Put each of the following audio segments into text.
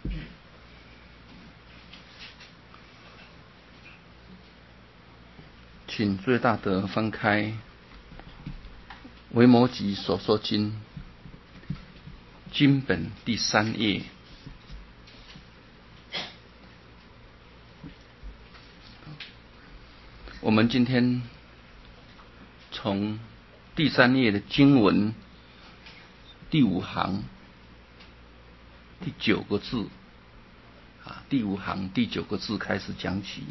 请最大德翻开《维摩诘所说经》经本第3页。我们今天从第3页的经文第5行第9个字第5行第9个字开始讲起。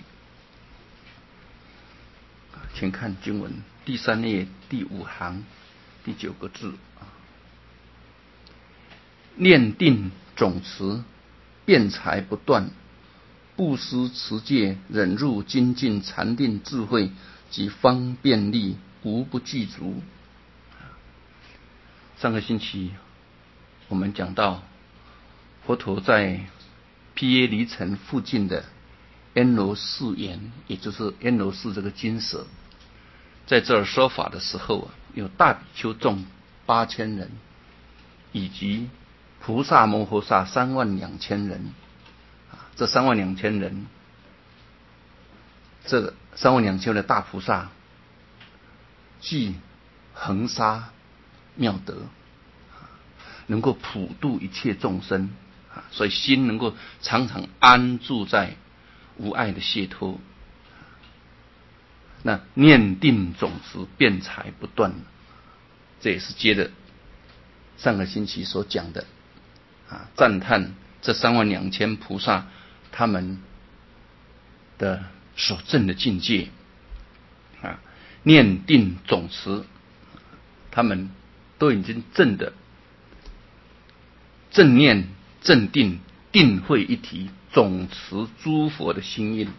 请看经文第3页第5行第9个字。念定总持，辩才不断，布施持戒忍辱精进禅定智慧及方便力无不具足。上个星期我们讲到佛陀在毗耶离城附近的庵罗寺园，也就是庵罗寺这个精舍，在这儿说法的时候有大比丘众8000人，以及菩萨摩诃萨32000人。这32000人，这32000的大菩萨具恒沙妙德，能够普度一切众生，所以心能够常常安住在无碍的解脱。那念定总持，辩才不断，这也是接着上个星期所讲的赞叹这32000菩萨他们的所证的境界念定总持，他们都已经证的正念正定定慧一体，总持诸佛的心印。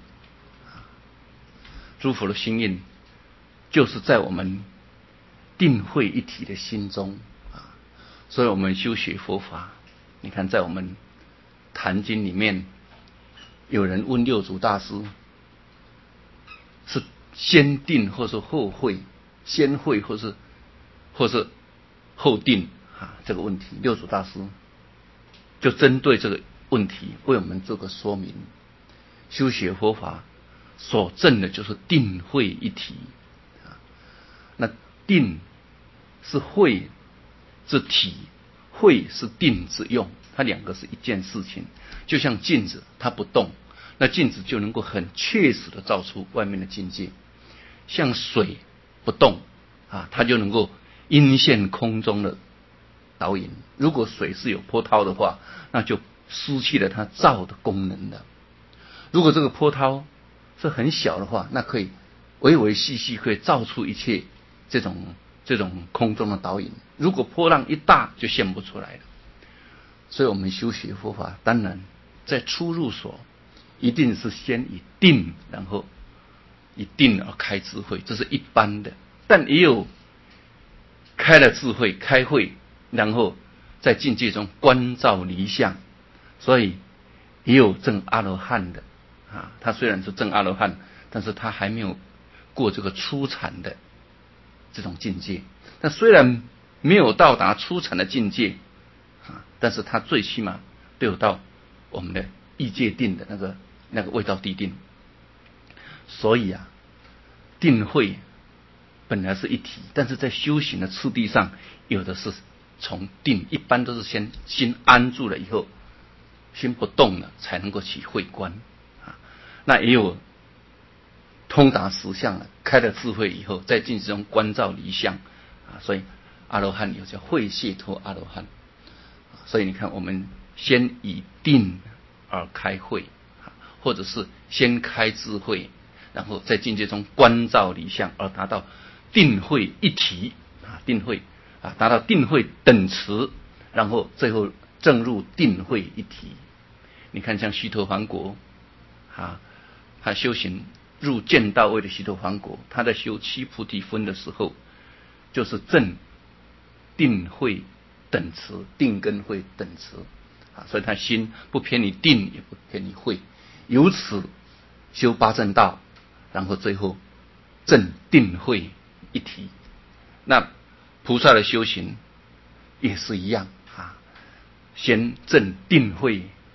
诸佛的心印就是在我们定慧一体的心中所以我们修学佛法，你看在我们坛经里面，有人问六祖大师是先定或是后慧，先慧或是后定这个问题，六祖大师就针对这个问题为我们做个说明。修学佛法所证的就是定慧一体那定是慧之体，慧是定之用，它两个是一件事情。就像镜子它不动，那镜子就能够很确实的照出外面的境界。像水不动它就能够因现空中的导引。如果水是有波涛的话，那就失去了它照的功能了。如果这个波涛是很小的话，那可以微微细细可以照出一切这种空中的导引。如果波浪一大，就现不出来了。所以我们修学佛法，当然在初入所一定是先以定，然后以定而开智慧，这是一般的。但也有开了智慧开慧，然后在境界中观照离相，所以也有证阿罗汉的他虽然是证阿罗汉，但是他还没有过这个初禅的这种境界。但虽然没有到达初禅的境界但是他最起码都有到我们的异界定的那个位道地定。所以定慧本来是一体，但是在修行的次第上，有的是从定，一般都是先心安住了以后，心不动了才能够起慧观那也有通达实相了，开了智慧以后，在境界中观照离相所以阿罗汉有叫慧解脱阿罗汉。所以你看，我们先以定而开慧，或者是先开智慧，然后在境界中观照离相，而达到定慧一体定慧达到定慧等持，然后最后证入定慧一体。你看像须陀洹国他修行入见道位的须陀洹国，他在修七菩提分的时候，就是证定慧等持，定跟慧等持所以他心不偏离定，也不偏离慧，由此修八正道，然后最后证定慧一体。那菩萨的修行也是一样先证定慧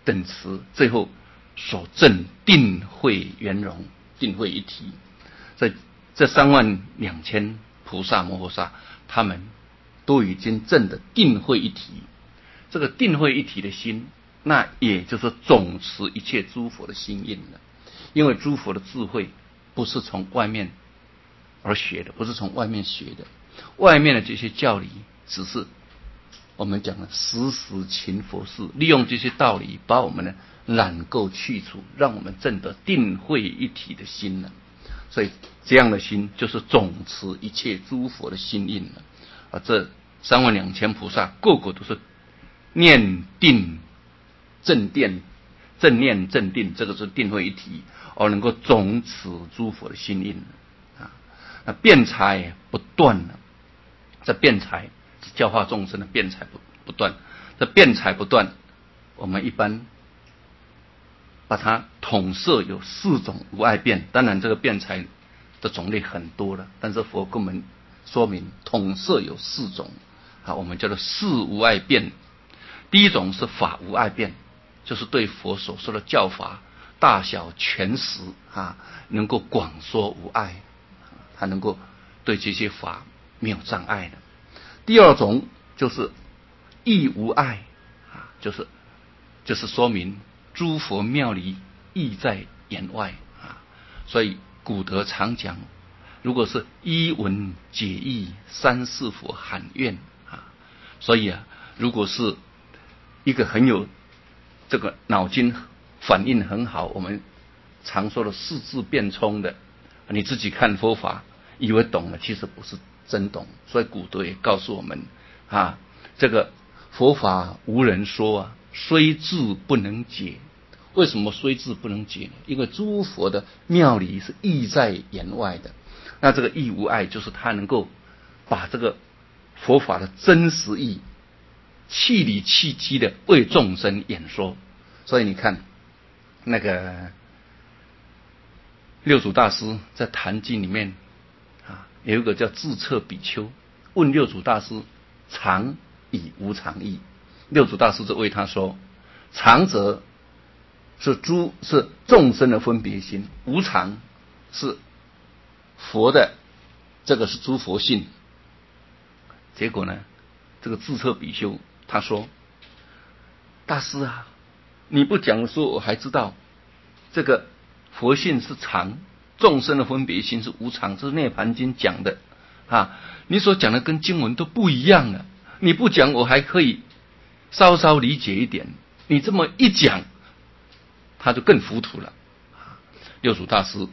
等持，最后所证定慧圆融，定慧一体。所以这32000菩萨摩诃萨，他们都已经证的定慧一体。这个定慧一体的心，那也就是总持一切诸佛的心印了。因为诸佛的智慧不是从外面而学的，不是从外面学的，外面的这些教理只是我们讲的时时勤佛事，利用这些道理把我们的染垢去除，让我们证得定慧一体的心了。所以这样的心就是总持一切诸佛的心印了。这32000菩萨个个都是念定正念正定，这个是定慧一体，而能够总持诸佛的心印啊。那辩才不断了，这辩才是教化众生的辩才不断，这辩才不断，我们一般把它统摄有4种无碍辩。当然这个辩才的种类很多了，但是佛跟我们说明统摄有4种啊，我们叫做4无碍辩。第一种是法无碍辩，就是对佛所说的教法大小全实啊，能够广说无碍，他能够对这些法没有障碍的。第二种就是义无碍啊，就是说明诸佛妙理义在言外啊。所以古德常讲，如果是一闻解义，三世佛喊愿啊。所以如果是一个很有这个脑筋反应很好，我们常说的四智辩聪的，你自己看佛法以为懂了，其实不是真懂。所以古德也告诉我们啊，这个佛法无人说啊，虽智不能解。为什么虽智不能解呢？因为诸佛的妙理是义在言外的。那这个义无碍，就是他能够把这个佛法的真实义气理气机的为众生演说。所以你看那个六祖大师在坛经里面有一个叫自测比丘，问六祖大师常以无常义。六祖大师就为他说，常者是众生的分别心，无常是佛的这个是诸佛性。结果呢，这个自测比丘他说，大师啊，你不讲说我还知道这个佛性是常，众生的分别心是无常，这是涅盘经讲的啊。你所讲的跟经文都不一样了，你不讲我还可以稍稍理解一点，你这么一讲他就更糊涂了。六祖大师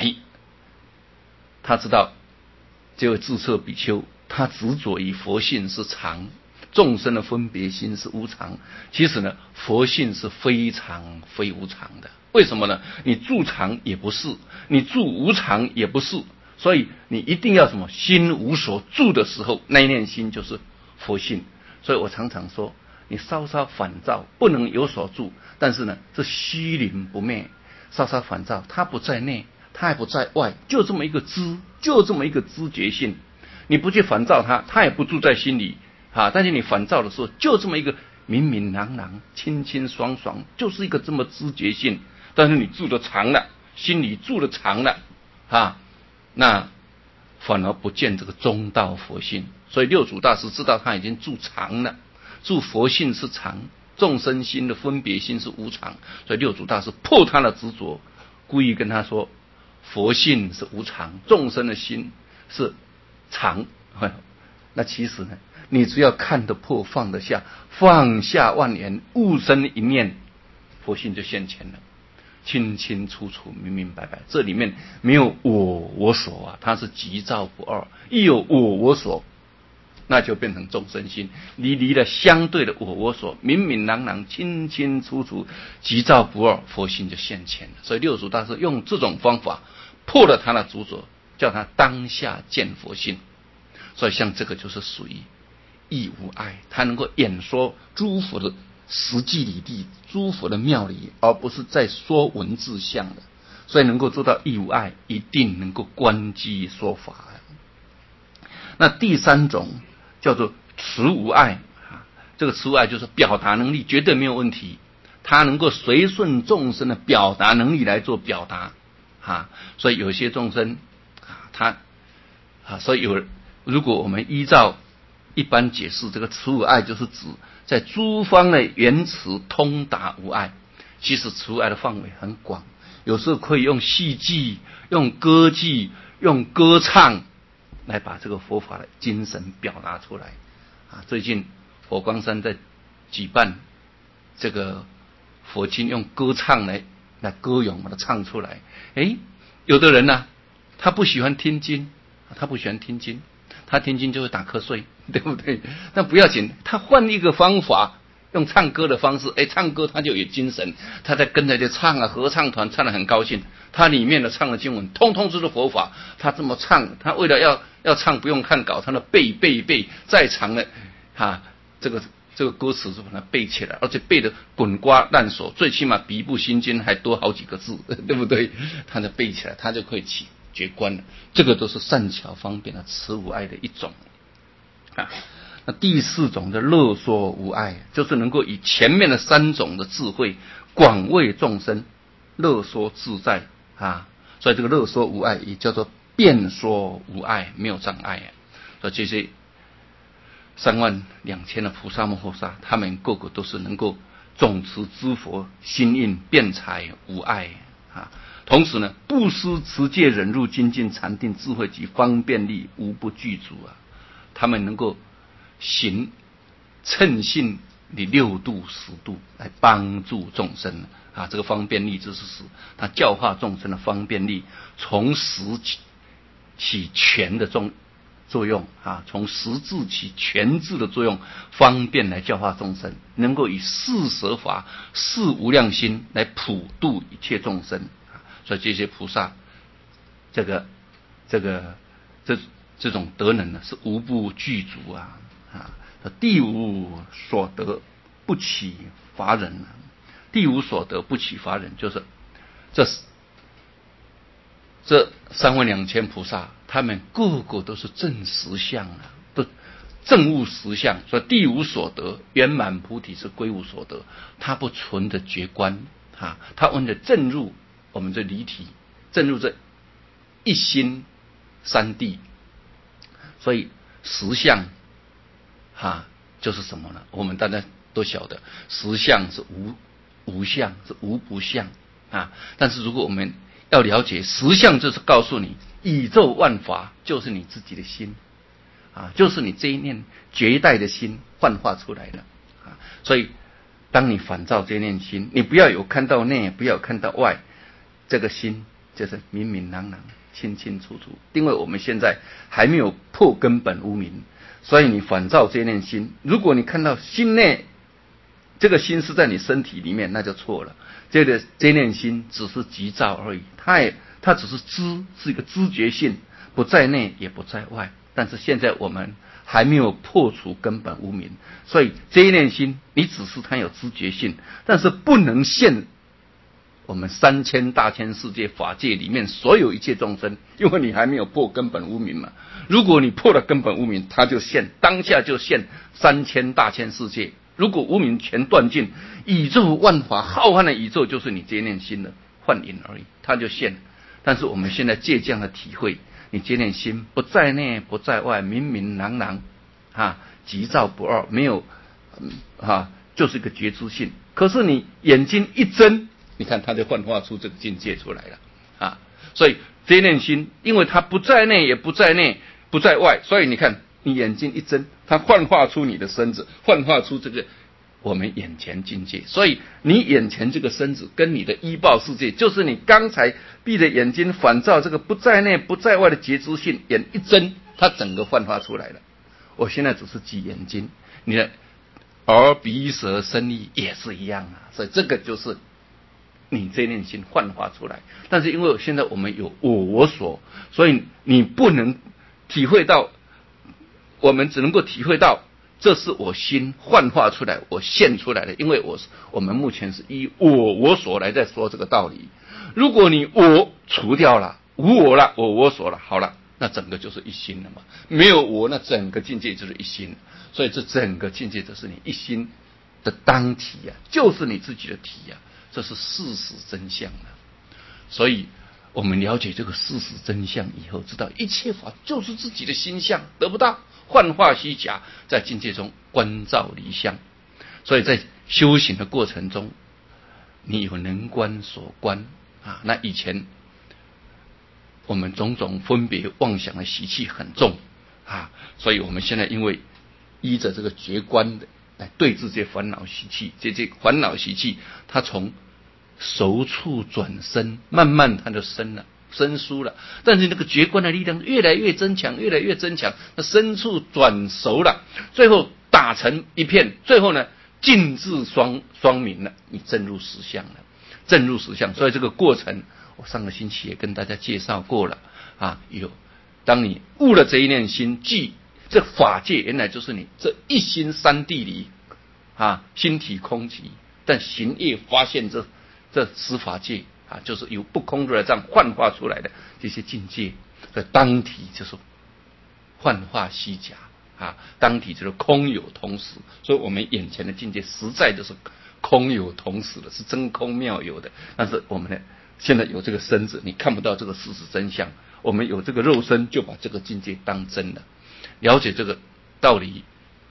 他知道这位自测比丘他执着于佛性是常，众生的分别心是无常。其实呢，佛性是非常非无常的。为什么呢？你住常也不是，你住无常也不是，所以你一定要什么？心无所住的时候，那一念心就是佛性。所以我常常说，你稍稍烦躁不能有所住，但是呢，这虚灵不灭，稍稍烦躁，它不在内，它也不在外，就这么一个知，就这么一个知觉性。你不去烦躁它，它也不住在心里但是你烦躁的时候，就这么一个明明朗朗、清清爽爽，就是一个这么知觉性。但是你住的长了，心里住的长了那反而不见这个中道佛性。所以六祖大师知道他已经住长了，住佛性是常，众生心的分别心是无常。所以六祖大师破他的执着，故意跟他说，佛性是无常，众生的心是常。那其实呢，你只要看得破放得下，放下万缘，悟生一念，佛性就现前了，清清楚楚明明白白。这里面没有我所它是即照不二。一有我所，那就变成众生心，离了相对的我所，明明朗朗清清楚楚即照不二，佛性就现前了。所以六祖大师用这种方法破了他的执着，叫他当下见佛性。所以像这个就是属于义无碍，他能够演说诸佛的实际理地，诸佛的妙理，而不是在说文字相的。所以能够做到义无碍，一定能够观机说法。那第三种叫做持无碍这个持无碍就是表达能力绝对没有问题， 他能够随顺众生的表达能力来做表达所以有些众生所以如果我们依照一般解释，这个慈无爱就是指在诸方的缘慈通达无碍。其实慈无爱的范围很广，有时候可以用戏剧、用歌剧、用歌唱来把这个佛法的精神表达出来最近佛光山在举办这个佛经，用歌唱来歌咏，把它唱出来。有的人呢，他不喜欢听经，他听经就会打瞌睡，对不对？那不要紧，他换一个方法，用唱歌的方式，唱歌他就有精神，他在跟着就唱合唱团唱得很高兴，他里面的唱的经文通通都是佛法，他这么唱，他为了要唱不用看稿，他的背再长的这个歌词就把它背起来，而且背得滚瓜烂熟，最起码比一部心经还多好几个字，对不对？他就背起来，他就可以起觉观了。这个都是善巧方便的慈无爱的一种那第四种的乐说无碍，就是能够以前面的三种的智慧广为众生，乐说自在所以这个乐说无碍也叫做辩说无碍，没有障碍所以这些32000的菩萨摩诃萨，他们个个都是能够总持知佛，心印辩才无碍同时呢，布施持戒忍辱精进禅定智慧及方便力无不具足他们能够行称性的6度10度来帮助众生这个方便力就是使他教化众生的方便力从实起全的作用从实质起全智的作用，方便来教化众生，能够以四舍法四无量心来普度一切众生所以这些菩萨这种德能呢是无不具足地无所得不起乏人地无所得不起乏人，就是这32000菩萨，他们个个都是正实相不正悟实相，所以地无所得，圆满菩提是归无所得，他不存的觉观他问的正入我们这离体，正入这一心三谛。所以实相就是什么呢？我们大家都晓得，实相是无相，是无不相但是如果我们要了解实相，就是告诉你宇宙万法就是你自己的心就是你这一念绝代的心幻化出来的所以当你反照这一念心，你不要有看到内，不要看到外，这个心就是明明朗朗清清楚楚。因为我们现在还没有破根本无明，所以你反照这一念心，如果你看到心内这个心是在你身体里面，那就错了。这念心只是急躁而已，它只是是一个知觉性，不在内也不在外。但是现在我们还没有破除根本无明，所以这一念心你只是它有知觉性，但是不能现我们3000大千世界法界里面所有一切众生，因为你还没有破根本无明嘛。如果你破了根本无明，它就现，当下就现3000大千世界。如果无明全断尽，宇宙万法浩瀚的宇宙就是你这念心的幻影而已，它就现。但是我们现在借这样的体会，你这念心不在内不在外，明明朗朗急躁不二，没有就是一个觉知性。可是你眼睛一睁，你看它就幻化出这个境界出来了所以这念心因为它不在内也不在内不在外，所以你看你眼睛一睁，它幻化出你的身子，幻化出这个我们眼前境界。所以你眼前这个身子跟你的依报世界，就是你刚才闭着眼睛反照这个不在内不在外的觉知性，眼一睁它整个幻化出来了。我现在只是挤眼睛，你的耳鼻舌身意也是一样所以这个就是你这念心幻化出来。但是因为现在我们有我所，所以你不能体会到，我们只能够体会到这是我心幻化出来，我现出来的。因为我们目前是以我所来在说这个道理。如果你我除掉了，无我了，我所了，好了，那整个就是一心了嘛。没有我，那整个境界就是一心。所以这整个境界就是你一心的当体啊，就是你自己的体啊，这是事实真相了。所以我们了解这个事实真相以后，知道一切法就是自己的心相，得不到幻化虚假，在境界中观照离相。所以在修行的过程中，你有能观所观啊。那以前我们种种分别妄想的习气很重啊，所以我们现在因为依着这个觉观的来对治这些烦恼习气，这些烦恼习气，它从熟处转生，慢慢它就生了，生疏了。但是那个觉观的力量越来越增强，越来越增强，那深处转熟了，最后打成一片，最后呢，尽至双明了，你证入实相了，证入实相。所以这个过程，我上个星期也跟大家介绍过了啊。当你悟了这一念心，即这法界原来就是你这一心三谛离啊，心体空寂，但行业发现这十法界啊，就是由不空如来藏幻化出来的这些境界，这当体就是幻化虚假啊，当体就是空有同时。所以我们眼前的境界实在就是空有同时的，是真空妙有的。但是我们呢，现在有这个身子，你看不到这个事实真相。我们有这个肉身，就把这个境界当真了。了解这个道理，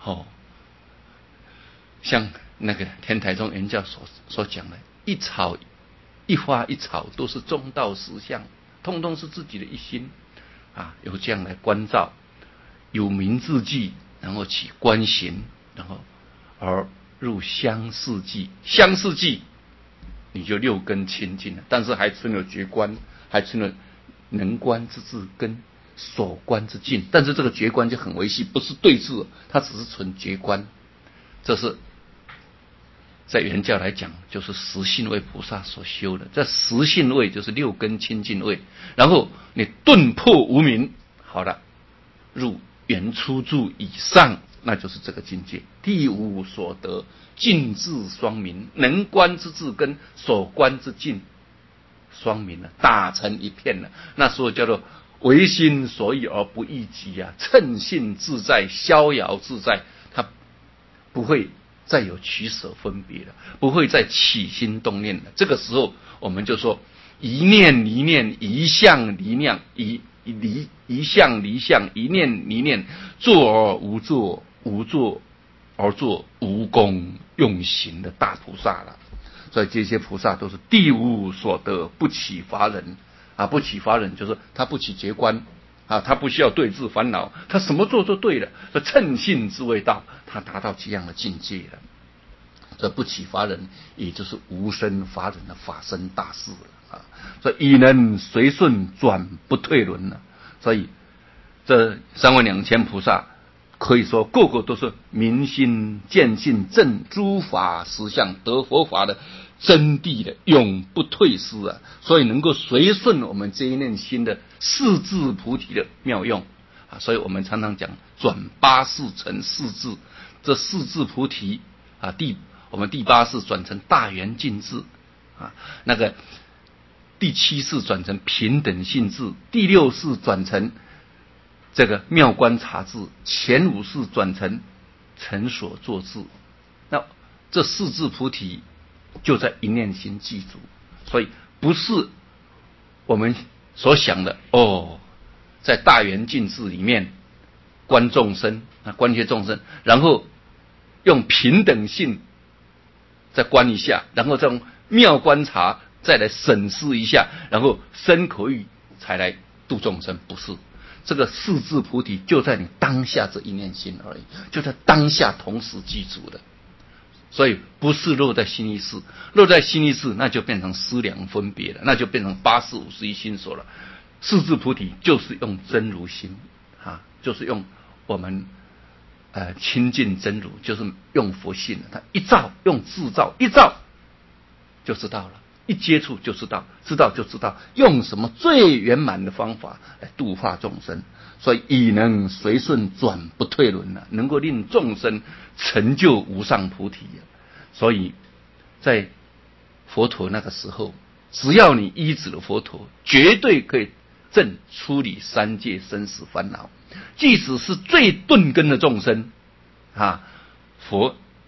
像那个天台宗圆教所讲的，一草一花一草都是中道实相，通通是自己的一心啊，由这样来关照，有明自寂，然后起观行，然后而入相似寂，相似寂你就六根清净了，但是还存有觉观，还存有能观之智跟所观之境。但是这个觉观就很微细，不是对治，它只是纯觉观。这是在原教来讲，就是十信位菩萨所修的。这十信位就是六根清净位，然后你顿破无明，好了，入原初住以上，那就是这个境界。第五所得，尽智双明，能观之智跟所观之境双明了，打成一片了。那时候叫做唯心所欲而不异己啊，称性自在，逍遥自在，它不会再有取舍分别了，不会再起心动念了。这个时候我们就说一念离念，一相离念，一相离相，一念离念，作而无作，无作而作无功用行的大菩萨了。所以这些菩萨都是第五所得，不起乏人啊，不起乏人就是他不起结观啊，他不需要对治烦恼，他什么做都对了，这称性之谓道，他达到这样的境界了。这不起乏人，也就是无生乏人的法身大事了啊！所以以能随顺转不退轮了。所以这32000菩萨可以说个个都是明心见性证诸法实相，得佛法的真谛的，永不退失啊！所以能够随顺我们这一念心的四智菩提的妙用啊！所以我们常常讲转八世成四智，这四智菩提啊，我们第8世转成大圆净智啊，那个第7世转成平等性智，第6世转成这个妙观察智，前5世转成成所作智。那这四智菩提就在一念心记住，所以不是我们所想的在大圆净智里面观众生啊，观一些众生，然后用平等性再观一下，然后再用妙观察再来审视一下，然后身口意才来度众生。不是，这个四智菩提就在你当下这一念心而已，就在当下同时记住的。所以不是落在心意识，落在心意识那就变成思量分别了，那就变成八识51心所了。四智菩提就是用真如心啊，就是用我们亲近真如，就是用佛性，他一照用自照，一照就知道了，一接触就知道，知道就知道用什么最圆满的方法来度化众生。所以以能随顺转不退轮了，能够令众生成就无上菩提。所以在佛陀那个时候，只要你依止了佛陀，绝对可以正处理三界生死烦恼。即使是最钝根的众生啊，佛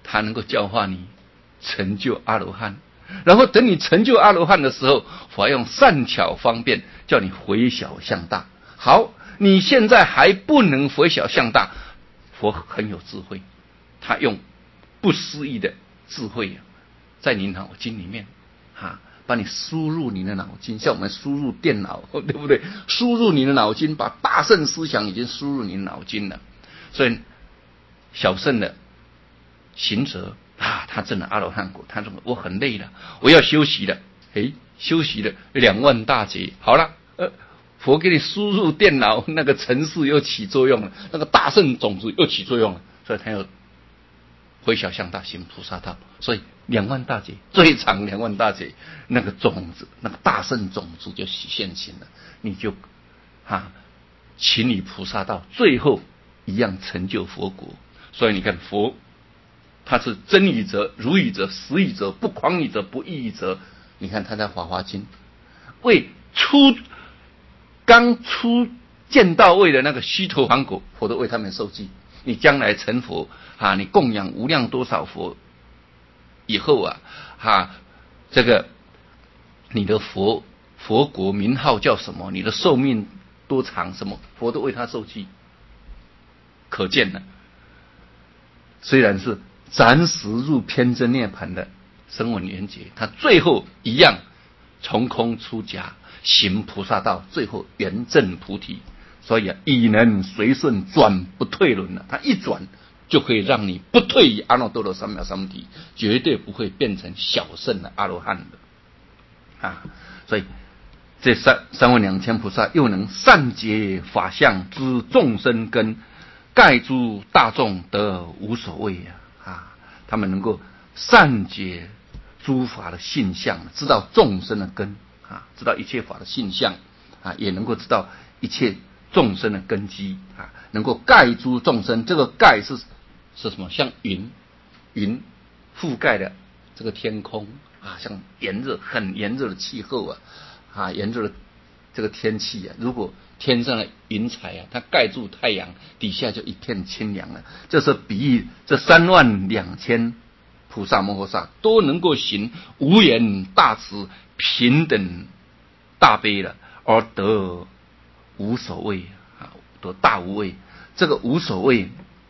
他能够教化你成就阿罗汉。然后等你成就阿罗汉的时候，佛用善巧方便叫你回小向大。好，你现在还不能回小向大，佛很有智慧，他用不思议的智慧在你脑筋里面把你输入你的脑筋，像我们输入电脑，对不对？输入你的脑筋，把大乘思想已经输入你的脑筋了。所以小乘的行者他证了阿罗汉果，他说我很累了，我要休息了。休息了2万大劫，好了，佛给你输入电脑，那个程式又起作用了，那个大乘种子又起作用了，所以他要回小向大行菩萨道。所以2万大劫最长2万大劫，那个种子，那个大乘种子就现行了，你就请你菩萨道，最后一样成就佛国。所以你看佛，他是真语者、如语者、实语者、不诳语者、不异语者。你看他在《法华经》为刚出见到位的那个须陀洹果，佛都为他们受记。你将来成佛你供养无量多少佛以后这个你的佛国名号叫什么？你的寿命多长？什么佛都为他受记。可见呢，虽然是暂时入偏真涅槃的声闻缘觉，他最后一样从空出家，行菩萨道，最后圆证菩提。所以以能随顺，转不退轮了。他一转就可以让你不退于阿耨多罗三藐三菩提，绝对不会变成小乘的阿罗汉的所以这三万两千菩萨又能善解法相，知众生根，盖诸大众得无所谓他们能够善解诸法的性相，知道众生的根知道一切法的性相也能够知道一切众生的根基能够盖诸众生。这个盖是什么？像云覆盖的这个天空像很炎热的气候炎热的这个天气如果天上的云彩它盖住太阳，底下就一片清凉了。这是比喻这3万2千菩萨摩诃萨都能够行无缘大慈平等大悲了，而得无所谓得大无畏。这个无所谓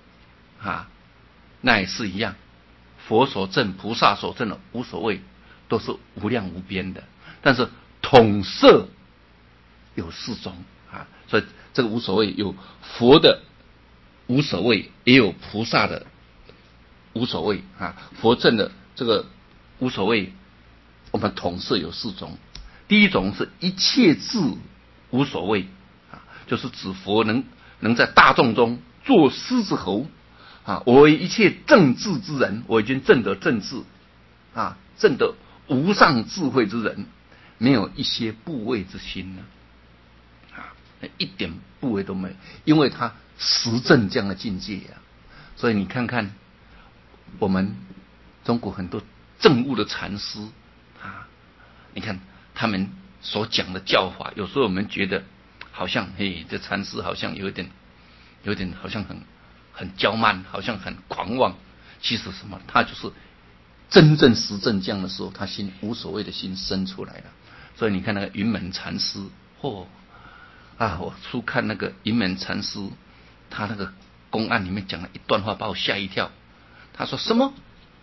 那也是一样，佛所证、菩萨所证的无所谓都是无量无边的，但是统摄有4种所以这个无所谓有佛的无所谓，也有菩萨的无所谓佛证的这个无所谓，我们统摄有4种。第一种是一切智无所谓就是指佛能在大众中做狮子猴我为一切正智之人，我已经证得正智证得无上智慧之人，没有一些怖畏之心一点怖畏都没有，因为他实证这样的境界所以你看看我们中国很多证悟的禅师你看他们所讲的教法，有时候我们觉得好像这禅师好像有点好像很骄慢，好像很狂妄。其实什么？他就是真正实证这样的时候，他心无所谓的心生出来了。所以你看那个云门禅师我初看那个云门禅师，他那个公案里面讲了一段话，把我吓一跳。他说什么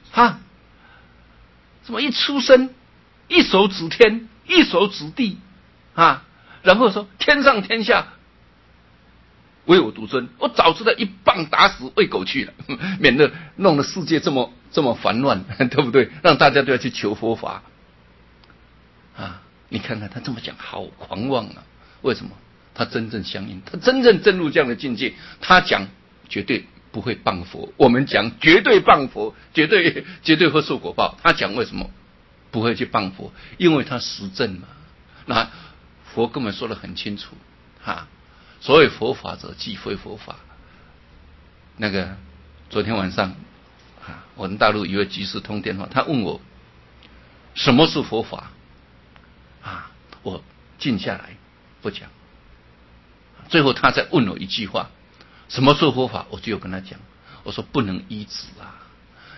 什么一出生一手指天，一手指地然后说天上天下唯我独尊，我早知道一棒打死喂狗去了，免得弄得世界这么烦乱，对不对？让大家都要去求佛法你看看他这么讲，好狂妄为什么？他真正相应，他真正证入这样的境界，他讲绝对不会谤佛，我们讲绝对谤佛，绝对会受果报。他讲为什么不会去谤佛？因为他实证嘛。那佛根本说得很清楚所谓佛法者即非佛法。那个昨天晚上我们大陆一位居士通电话，他问我什么是佛法我静下来不讲。最后他再问我一句话，什么是佛法？我就跟他讲，我说不能依止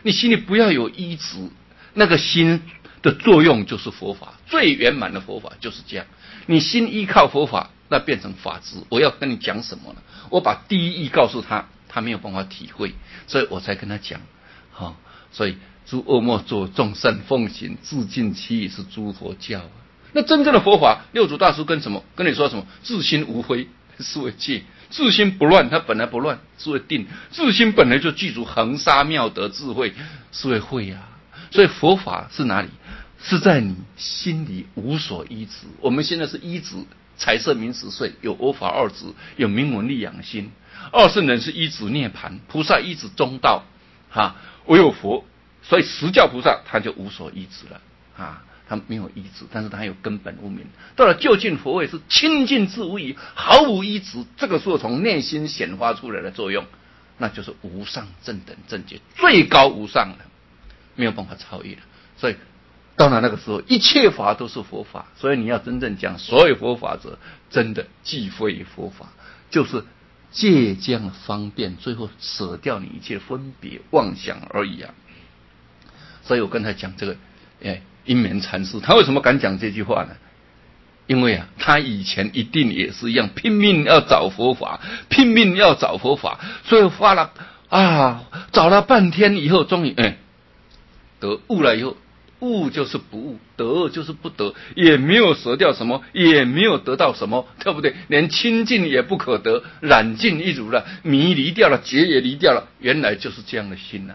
你心里不要有依止，那个心的作用就是佛法，最圆满的佛法就是这样。你心依靠佛法，那变成法知。我要跟你讲什么呢？我把第一义告诉他，他没有办法体会，所以我才跟他讲。所以诸恶莫作，众善奉行，自尽其意是诸佛教啊。那真正的佛法，六祖大师跟你说什么？自心无非，是为戒；自心不乱，它本来不乱，是为定；自心本来就具足恒沙妙德智慧，是为慧啊。所以佛法是哪里？是在你心里无所依止。我们现在是依止财色名食睡，有我法二执，有名闻利养心。二圣人是依止涅槃，菩萨依止中道，唯有佛，所以实教菩萨他就无所依止了他没有依止，但是他有根本无明。到了究竟佛位是清净自无疑，毫无依止，这个时候从内心显发出来的作用，那就是无上正等正觉，最高无上了，没有办法超越了。所以到了那个时候，一切法都是佛法。所以你要真正讲所有佛法者，真的既非佛法，就是借将方便，最后舍掉你一切分别妄想而已啊。所以我跟他讲这个因缘禅师，他为什么敢讲这句话呢？因为他以前一定也是一样，拼命要找佛法，所以花了找了半天以后，终于得悟了以后，悟就是不悟，得就是不得，也没有舍掉什么，也没有得到什么，对不对？连清净也不可得，染尽一如了，迷离掉了，结也离掉了，原来就是这样的心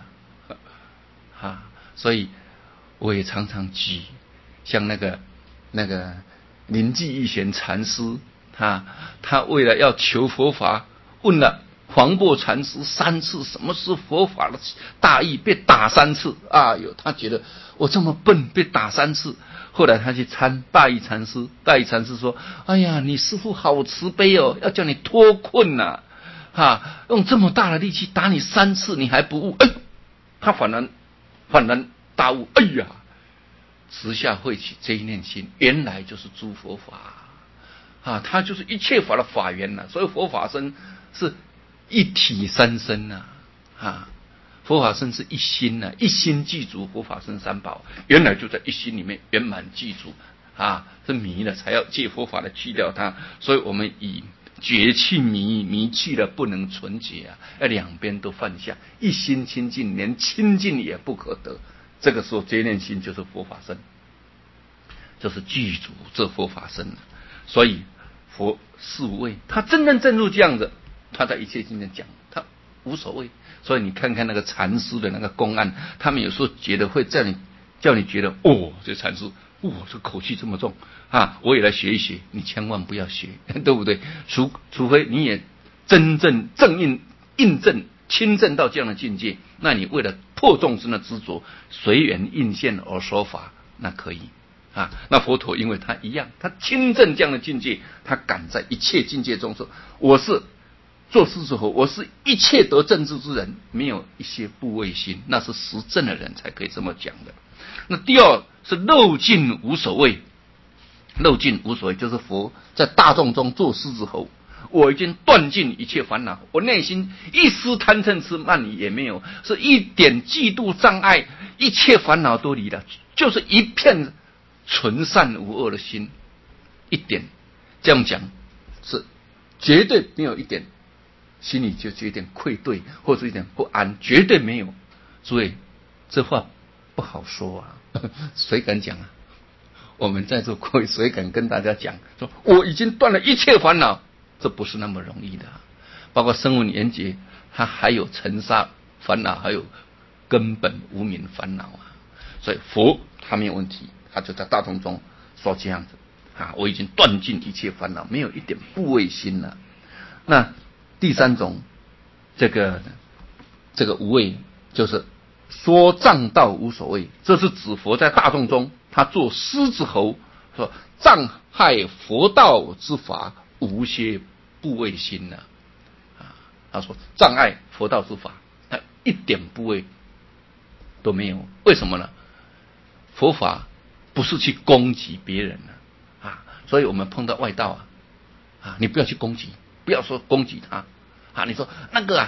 所以我也常常举，像那个临济义贤禅师，他为了要求佛法，问了黄檗禅师3次什么是佛法的大义，被打3次。他觉得我这么笨，被打3次。后来他去参大义禅师，大义禅师说：“哎呀，你师父好慈悲哦，要叫你脱困用这么大的力气打你3次，你还不悟？”他恍然大悟，直下慧起这一念心，原来就是诸佛法它就是一切法的法源所以佛法身是一体三身佛法身是一心一心具足佛法身三宝，原来就在一心里面圆满具足是迷了才要借佛法来去掉它。所以我们以觉去迷，迷去了不能纯洁两边都犯下，一心清净，连清净也不可得。这个时候这念心就是佛法身，就是具足这佛法身所以佛是无畏，他真正正入这样子，他在一切经典讲他无所谓。所以你看看那个禅师的那个公案，他们有时候觉得会叫你觉得这禅师这口气这么重我也来学一学，你千万不要学，对不对？除非你也真正印证亲证到这样的境界，那你为了破众生的执着，随缘应现而说法，那可以那佛陀因为他一样，他亲证这样的境界，他敢在一切境界中说，我是做事之后，我是一切得正知之人，没有一些怖畏心，那是实证的人才可以这么讲的。那第二是漏尽无所谓，漏尽无所谓就是佛在大众中做事之后，我已经断尽一切烦恼，我内心一丝贪嗔痴慢疑也没有，是一点嫉妒障碍，一切烦恼都离了，就是一片纯善无恶的心，一点这样讲是绝对没有一点心里就有一点愧对或者一点不安，绝对没有。所以这话不好说谁敢讲我们在座各位谁敢跟大家讲说我已经断了一切烦恼？这不是那么容易的包括声闻缘觉，它还有尘沙烦恼，还有根本无明烦恼所以佛他没有问题，他就在大众中说这样子我已经断尽一切烦恼，没有一点怖畏心了。那第三种这个无畏，就是说障道无所谓，这是指佛在大众中他做狮子吼，说障害佛道之法无些怖畏心他说障碍佛道之法，他一点怖畏都没有。为什么呢？佛法不是去攻击别人所以我们碰到外道你不要去攻击，不要说攻击他你说那个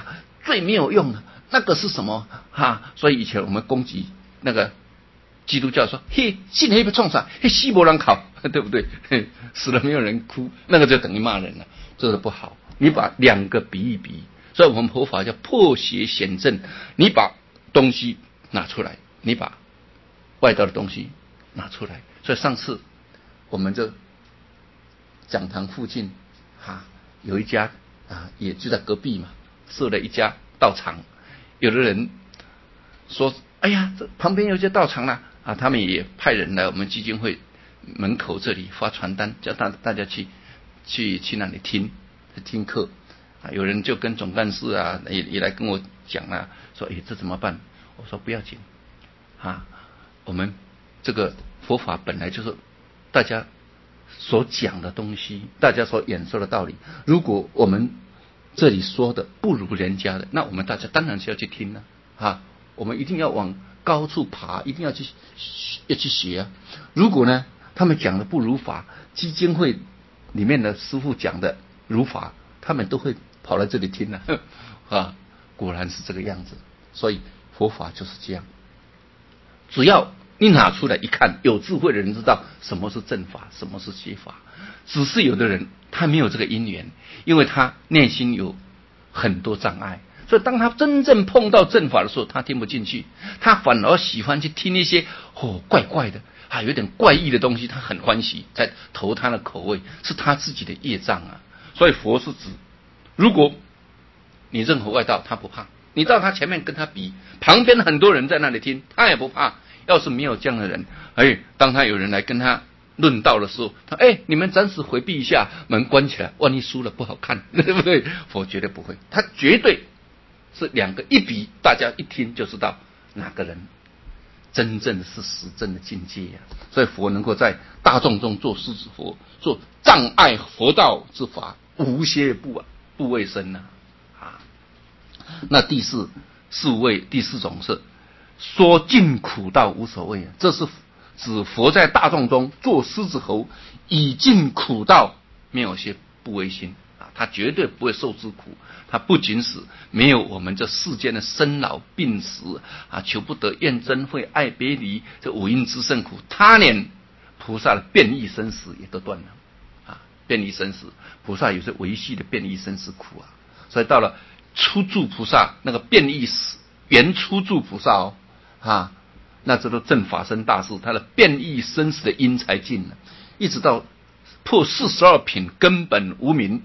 最没有用的，那个是什么所以以前我们攻击那个基督教说，嘿，信黑被冲啥，嘿，西伯人考，对不对？死了没有人哭，那个就等于骂人了，这个不好。你把两个比一比，所以我们佛法叫破邪显正。你把东西拿出来，你把外道的东西拿出来。所以上次我们这讲堂附近有一家也就在隔壁嘛，设了一家道场。有的人说，哎呀，这旁边有一家道场啦他们也派人来我们基金会门口这里发传单，叫大家去那里听课有人就跟总干事也来跟我讲说这怎么办？我说不要紧我们这个佛法本来就是大家所讲的东西，大家所演说的道理，如果我们这里说的不如人家的，那我们大家当然是要去听我们一定要往高处爬，一定要去学如果呢他们讲的不如法，基金会里面的师父讲的如法，他们都会跑来这里听果然是这个样子。所以佛法就是这样，只要你拿出来一看，有智慧的人知道什么是正法，什么是邪法。只是有的人他没有这个因缘，因为他内心有很多障碍，所以当他真正碰到正法的时候，他听不进去，他反而喜欢去听一些怪怪的有点怪异的东西，他很欢喜，在投他的口味，是他自己的业障所以佛是指，如果你任何外道他不怕，你到他前面跟他比，旁边很多人在那里听，他也不怕。要是没有这样的人，当他有人来跟他论道的时候，你们暂时回避一下，门关起来，万一输了不好看，对不对？佛绝对不会，他绝对是两个一比，大家一听就知道哪个人真正是实证的境界所以佛能够在大众中做狮子佛，做障碍佛道之法，无些不为生那第四种是说尽苦道无所谓这是指佛在大众中做狮子猴，以尽苦道，没有些不违心他绝对不会受之苦。他不仅是没有我们这世间的生老病死求不得、怨憎会、爱别离这五阴之甚苦，他连菩萨的变异生死也都断了变异生死，菩萨有些维系的变异生死苦所以到了初住菩萨，那个变异死原初住菩萨那这都正法身大事，他的变异生死的因才尽了，一直到破42品根本无明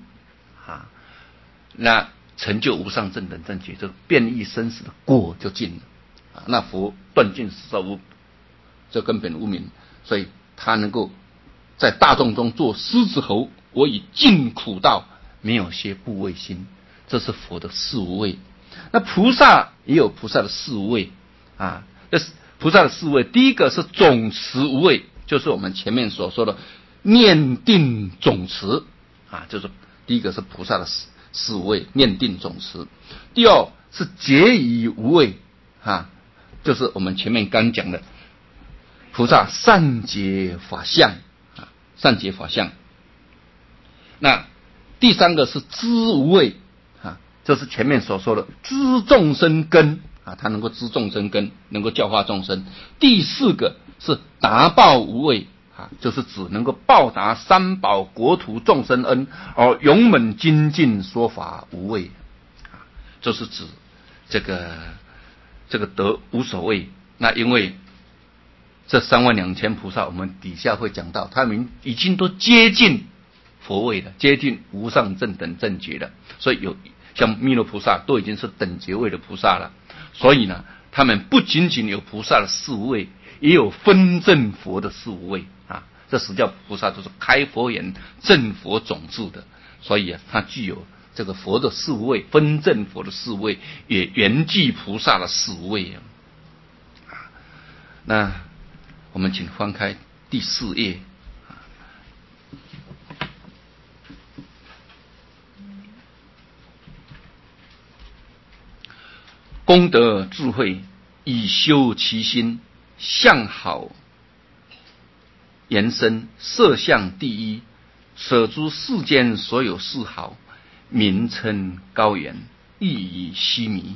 那成就无上正等正觉，这变异生死的果就尽了那佛断尽42这根本无明，所以他能够在大众中做狮子猴，我以尽苦道，没有些不为心，这是佛的四无畏。那菩萨也有菩萨的四无畏这是菩萨的四无畏。第一个是总持无畏，就是我们前面所说的念定总持就是第一个是菩萨的四无畏，念定总持。第二是结疑无畏就是我们前面刚讲的菩萨善解法相善解法相。那第三个是知无畏这是前面所说的知众生根他能够知众生根，能够教化众生。第四个是达报无畏就是指能够报答三宝国土众生恩，而勇猛精进说法无畏就是指这个得无所谓。那因为这32000菩萨，我们底下会讲到，他们已经都接近佛位了，接近无上正等正觉了，所以有像弥勒菩萨都已经是等觉位的菩萨了。所以呢，他们不仅仅有菩萨的四无畏，也有分证佛的四无畏这十教菩萨都是开佛眼证佛种智的，所以他具有这个佛的四无畏，分证佛的四无畏，也圆寂菩萨的四无畏那我们请翻开第4页功德智慧以修其心，向好延伸，色相第一，舍诸世间所有事好，名称高远， 亦以息弥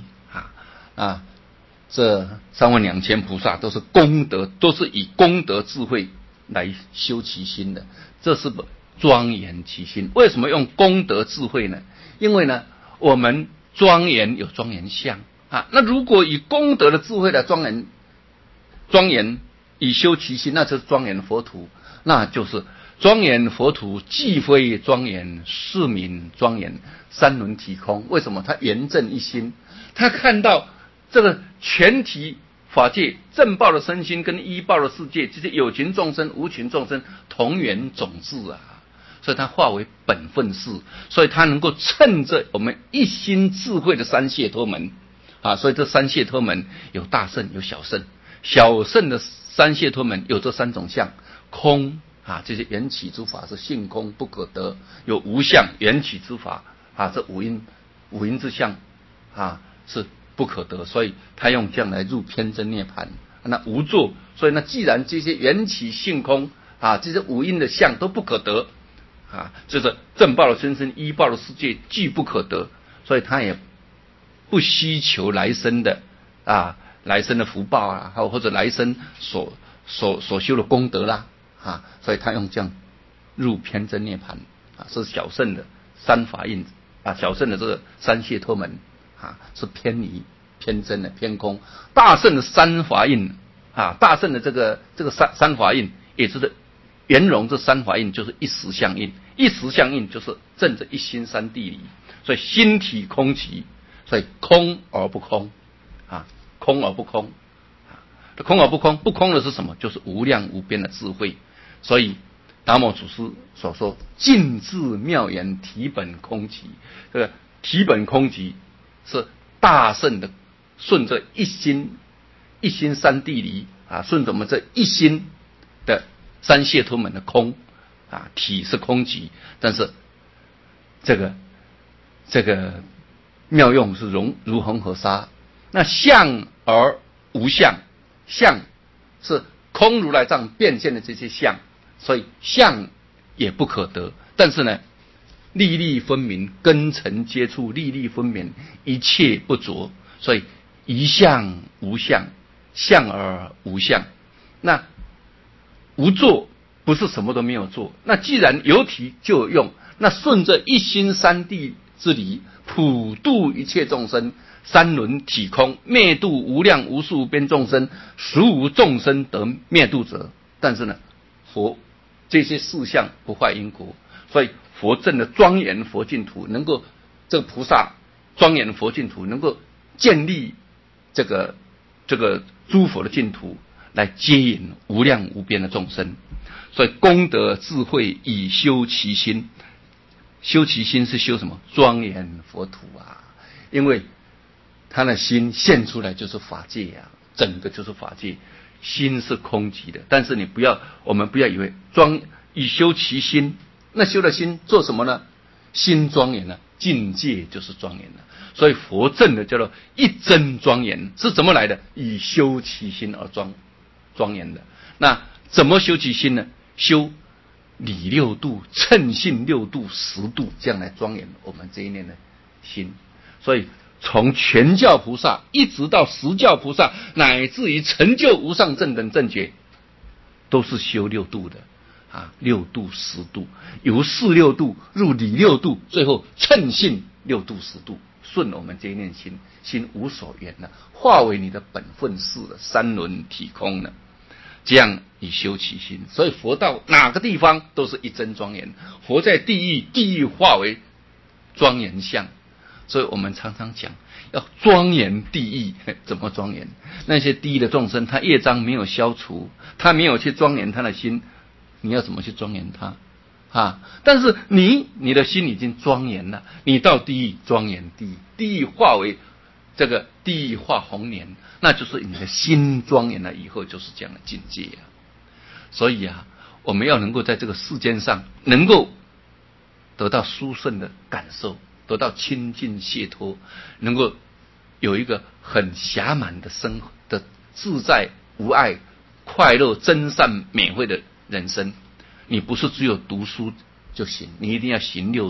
这32000菩萨都是功德，都是以功德智慧来修其心的，这是庄严其心。为什么用功德智慧呢？因为呢，我们庄严有庄严相那如果以功德的智慧来庄严以修其心，那就是庄严佛土，那就是庄严佛土，既非庄严，是名庄严，三轮体空。为什么？他圆正一心，他看到这个全体法界正报的身心跟依报的世界，就是有情众生、无情众生同源种智所以他化为本分事，所以他能够趁着我们一心智慧的三解脱门所以这三解脱门有大乘有小乘，小乘的三解脱门有这三种相，空这些缘起之法是性空不可得，有无相缘起之法这五阴之相是不可得，所以他用这样来入偏真涅槃。那无作，所以那既然这些缘起性空这些五阴的相都不可得就是正报的身心依报的世界俱不可得，所以他也不希求来生的福报或者来生所修的功德啦所以他用这样入偏真涅槃是小乘的三法印小乘的这个三解脱门是偏离偏真的偏空，大乘的三法印大乘的这个三法印，也就是圆融这三法印，就是一时相应，一时相应就是正着一心三谛离，所以心体空寂，所以空而不空空而不空空而不空，不空的是什么？就是无量无边的智慧。所以达摩祖师所说尽智妙言体本空寂，这个体本空寂是大圣的顺着一心三谛离顺着我们这一心的三解脱门的空体是空寂，但是这个妙用是如恒河沙。那相而无相，相是空如来藏变现的这些相，所以相也不可得。但是呢，粒粒分明，根尘接触，粒粒分明，一切不着，所以一相无相，相而无相。那无作不是什么都没有做，那既然有体就有用，那顺着一心三谛之理，普度一切众生，三轮体空，灭度无量无数边众生，实无众生得灭度者。但是呢，佛这些事项不坏因果，所以佛证的庄严佛净土，能够这个菩萨庄严佛净土能够建立这个诸佛的净土，来接引无量无边的众生。所以功德智慧以修其心，修其心是修什么？庄严佛土因为他的心现出来就是法界整个就是法界，心是空寂的。但是我们不要以为以修其心，那修了心做什么呢？心庄严了，境界就是庄严了。所以佛证的叫做一真庄严，是怎么来的？以修其心而庄严的。那怎么修其心呢？修理六度、称性六度、十度，这样来庄严我们这一念的心。所以从全教菩萨一直到十教菩萨，乃至于成就无上正等正觉，都是修六度的六度十度，由四六度入理六度，最后称性六度十度，顺我们这一念心，心无所缘了，化为你的本分事了，三轮体空了，这样以修其心。所以佛到哪个地方都是一真庄严，佛在地狱化为庄严相。所以我们常常讲要庄严地狱，怎么庄严？那些地狱的众生，他业障没有消除，他没有去庄严他的心，你要怎么去庄严他但是你的心已经庄严了，你到地狱庄严地狱，地狱化为这个地狱化红莲，那就是你的心庄严了以后，就是这样的境界所以我们要能够在这个世间上能够得到殊胜的感受，得到清净解脱，能够有一个很暇满的生活的自在无碍快乐真善美慧的人生。你不是只有读书就行，你一定要行六度，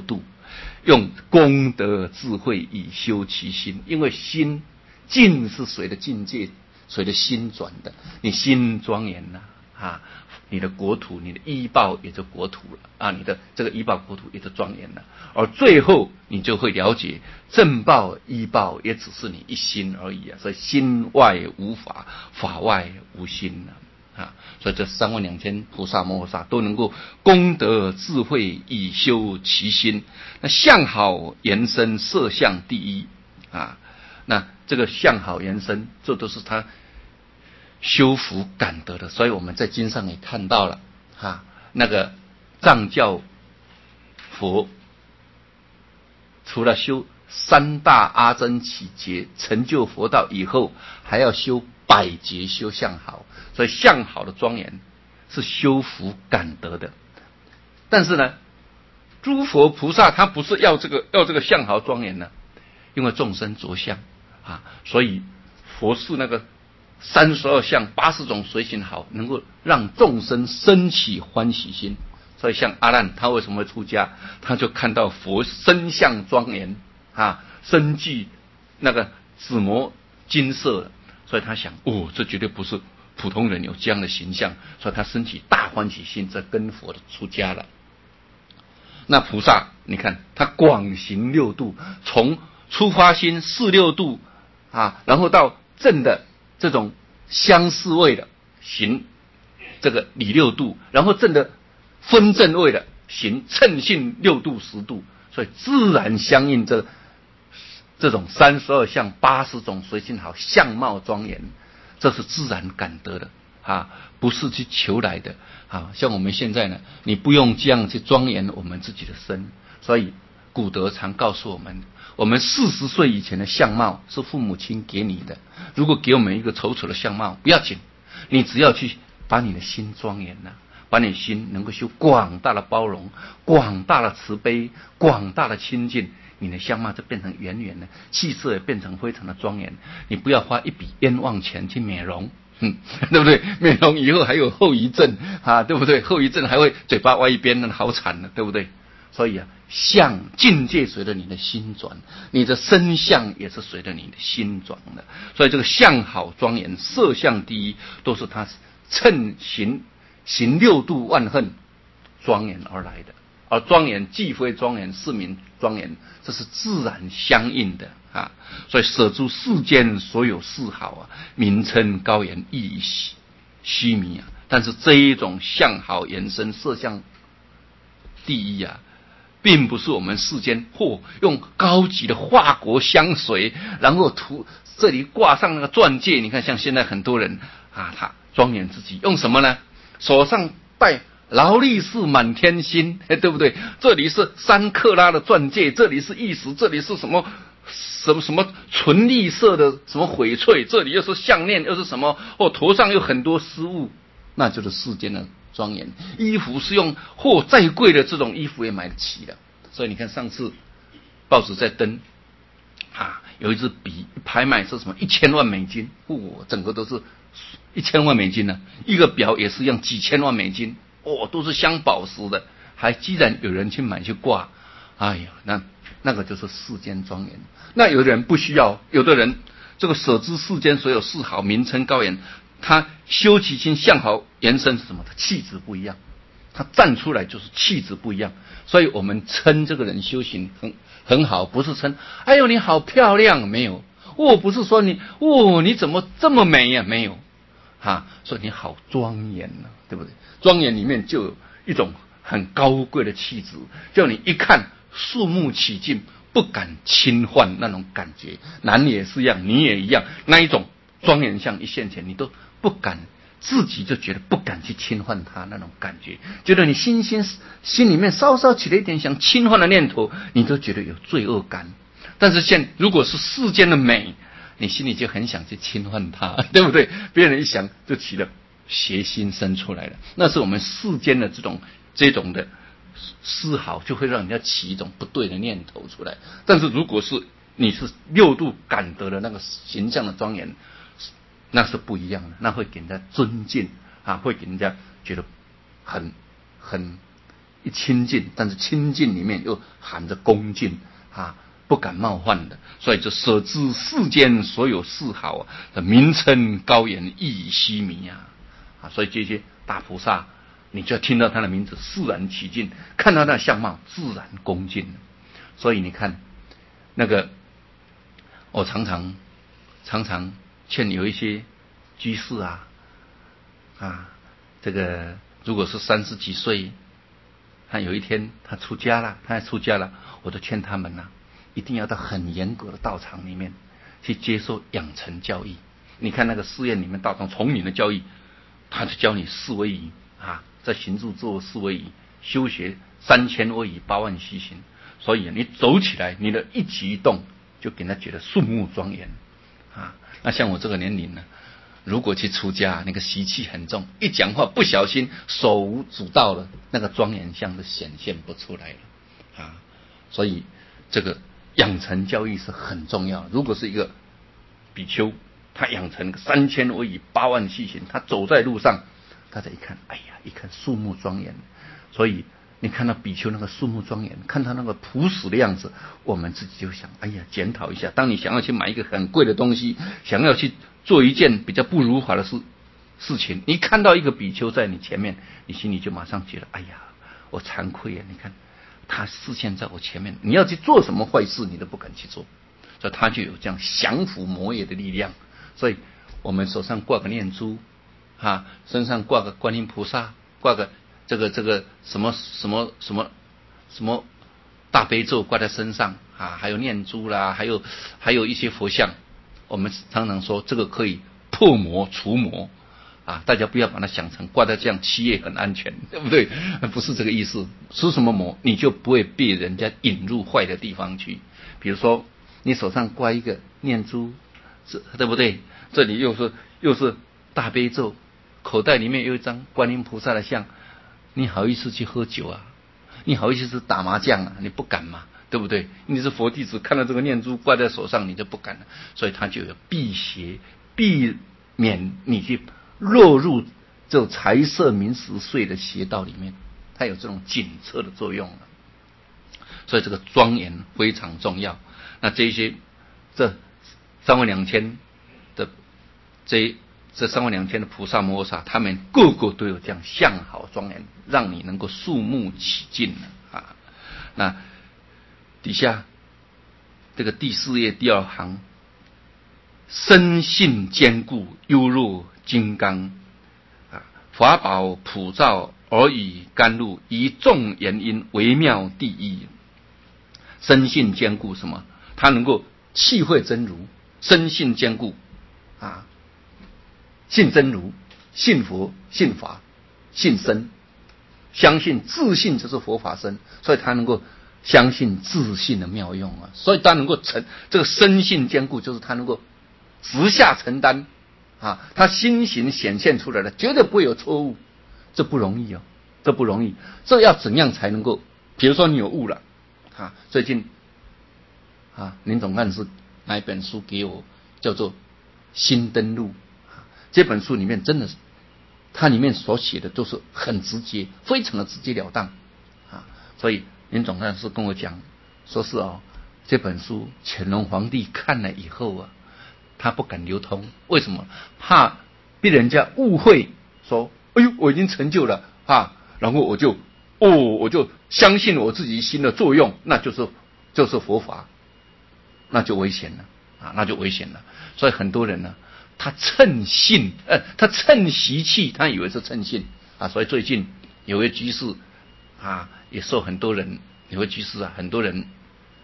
用功德智慧以修其心，因为心境是随着境界、随着心转的。你心庄严了啊，你的国土、你的依报也就国土了啊，你的这个依报国土也就庄严了。而最后你就会了解，正报依报也只是你一心而已啊。所以心外无法，法外无心啊。所以这32000菩萨摩诃萨都能够功德智慧以修其心。那相好延伸色相第一啊，那这个相好延伸，这都是他修福感得的。所以我们在经上也看到了那个藏教佛除了修3大阿僧祇劫成就佛道以后，还要修100劫修相好。所以相好的庄严是修福感得的。但是呢，诸佛菩萨他不是要这个相好庄严呢，因为众生着相所以佛是那个32相80种随行好，能够让众生生起欢喜心。所以像阿难他为什么会出家，他就看到佛身相庄严身具那个紫磨金色，所以他想这绝对不是普通人有这样的形象，所以他升起大欢喜心，这跟佛的出家了。那菩萨你看他广行六度，从出发心4、6度然后到正的这种相似位的行这个理6度，然后正的分正位的行称性6度10度，所以自然相应这种32相80种随行好，相貌庄严，这是自然感得的不是去求来的像我们现在呢，你不用这样去庄严我们自己的身。所以古德常告诉我们，我们40岁以前的相貌是父母亲给你的，如果给我们一个丑丑的相貌不要紧，你只要去把你的心庄严把你心能够修广大的包容、广大的慈悲、广大的清净，你的相貌就变成圆圆的，气色也变成非常的庄严。你不要花一笔冤枉钱去美容对不对？美容以后还有后遗症对不对？后遗症还会嘴巴歪一边，那好惨了，对不对？所以相境界随着你的心转，你的身相也是随着你的心转的。所以这个相好庄严，色相第一，都是他乘行6度万恨庄严而来的。而庄严既非庄严，是名庄严，这是自然相应的所以舍诸世间所有事好名称高言意义虚迷但是这一种相好延伸色相第一并不是我们世间用高级的化国香水，然后这里挂上那个钻戒。你看像现在很多人他庄严自己用什么呢？手上戴劳力士满天星对不对？这里是3克拉的钻戒，这里是玉石，这里是什么纯绿色的什么翡翠，这里又是项链，又是什么头上有很多丝物，那就是世间的庄严。衣服是用再贵的这种衣服也买得起的。所以你看上次报纸在登有一支笔拍卖是什么1000万美金整个都是1000万美金呢，一个表也是用几千万美金都是镶宝石的，还居然有人去买去挂。哎呀，那个就是世间庄严。那有的人不需要，有的人这个舍之世间所有事好，名称高言，他修其心相好延伸是什么？他气质不一样，他站出来就是气质不一样。所以我们称这个人修行很好，不是称哎呦你好漂亮，没有不是说你怎么这么美没有说你好庄严对不对？庄严里面就有一种很高贵的气质，叫你一看肃穆起敬，不敢侵犯那种感觉。男也是一样，你也一样，那一种庄严相一现前，你都不敢，自己就觉得不敢去侵犯他那种感觉，觉得你心里面稍稍起了一点想侵犯的念头，你都觉得有罪恶感。但是如果是世间的美，你心里就很想去侵犯他，对不对？别人一想就起了邪心生出来了，那是我们世间的这种的丝毫，就会让人家起一种不对的念头出来。但是如果是你是6度感得的那个形象的庄严，那是不一样的，那会给人家尊敬会给人家觉得很一亲近，但是亲近里面又含着恭敬啊，不敢冒犯的，所以就舍之世间所有事好名称高言意虚弥所以这些大菩萨，你就要听到他的名字，自然起敬，看到他的相貌，自然恭敬。所以你看，那个我常常劝有一些居士这个如果是30几岁，他有一天他出家了，我就劝他们一定要到很严格的道场里面去接受养成教育。你看那个寺院里面道场丛林的教育，他就教你4威仪在行住坐4威仪，修学3000威仪8万虚行。所以你走起来，你的一举一动就给他觉得肃穆庄严那像我这个年龄呢，如果去出家，那个习气很重，一讲话不小心手舞足蹈了，那个庄严相是显现不出来了所以这个养成教育是很重要。如果是一个比丘，他养成3000威仪8万虚行，他走在路上，大家一看，哎呀，一看肃穆庄严。所以你看到比丘那个肃穆庄严，看他那个朴实的样子，我们自己就想，哎呀，检讨一下。当你想要去买一个很贵的东西，想要去做一件比较不如法的事情，你看到一个比丘在你前面，你心里就马上觉得，哎呀，我惭愧你看他视线在我前面，你要去做什么坏事，你都不敢去做。所以他就有这样降伏魔业的力量。所以我们手上挂个念珠身上挂个观音菩萨，挂个这个什么大悲咒挂在身上还有念珠啦，还有一些佛像，我们常常说这个可以破魔除魔大家不要把它想成挂在这样企业很安全，对不对？不是这个意思。除什么魔，你就不会被人家引入坏的地方去。比如说你手上挂一个念珠，对不对？这里又是大悲咒，口袋里面有一张观音菩萨的像，你好意思去喝酒你好意思打麻将你不敢嘛，对不对？你是佛弟子，看到这个念珠挂在手上，你就不敢了。所以他就有辟邪，避免你去落入这种财色名食睡的邪道里面，它有这种警策的作用所以这个庄严非常重要。那这32000的这32000的菩萨摩诃萨，他们个个都有这样相好庄严，让你能够肃穆起敬那底下这个第4页第2行，身性坚固，犹若金刚法宝普照，而以甘露，以众原因微妙第一。身性坚固什么？他能够气会真如，身性坚固信真如，信佛，信法，信身，相信自信就是佛法身，所以他能够相信自信的妙用所以他能够这个身性坚固，就是他能够直下承担他心行显现出来的绝对不会有错误。这不容易这不容易。这要怎样才能够？比如说你有悟了最近林总干事拿一本书给我，叫做《心登录》这本书里面真的是，它里面所写的都是很直接，非常的直截了当所以林总干事跟我讲，说是这本书乾隆皇帝看了以后他不敢流通。为什么？怕被人家误会，说哎呦我已经成就了然后我就相信我自己心的作用，那就是佛法，那就危险了所以很多人呢，他趁信他趁习气，他以为是趁信所以最近有位居士也受很多人，有位居士很多人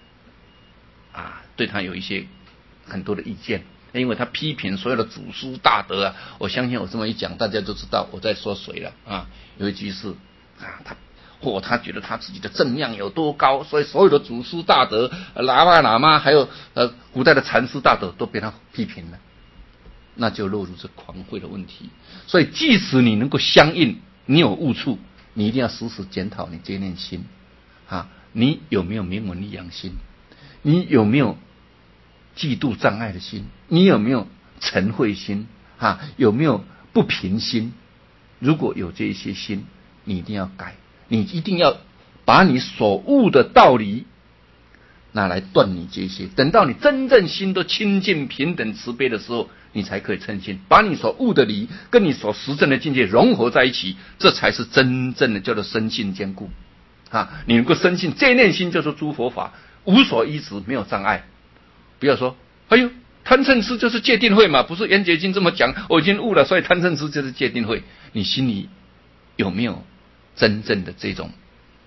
对他有一些很多的意见，因为他批评所有的祖师大德我相信我这么一讲，大家都知道我在说谁了有位居士他觉得他自己的正量有多高，所以所有的祖师大德喇嘛还有古代的禅师大德都被他批评了，那就落入这狂慧的问题。所以即使你能够相应，你有悟处，你一定要时时检讨你这念心你有没有名闻利养心，你有没有嫉妒障碍的心，你有没有嗔恚心有没有不平心。如果有这些心，你一定要改，你一定要把你所悟的道理拿来断你这些，等到你真正心都清净平等慈悲的时候，你才可以称心，把你所悟的理跟你所实证的境界融合在一起，这才是真正的叫做身心坚固啊！你能够深信这念心就是诸佛法，无所依止，没有障碍。不要说哎呦贪嗔痴就是戒定慧嘛，不是圆觉经这么讲，我已经悟了，所以贪嗔痴就是戒定慧。你心里有没有真正的这种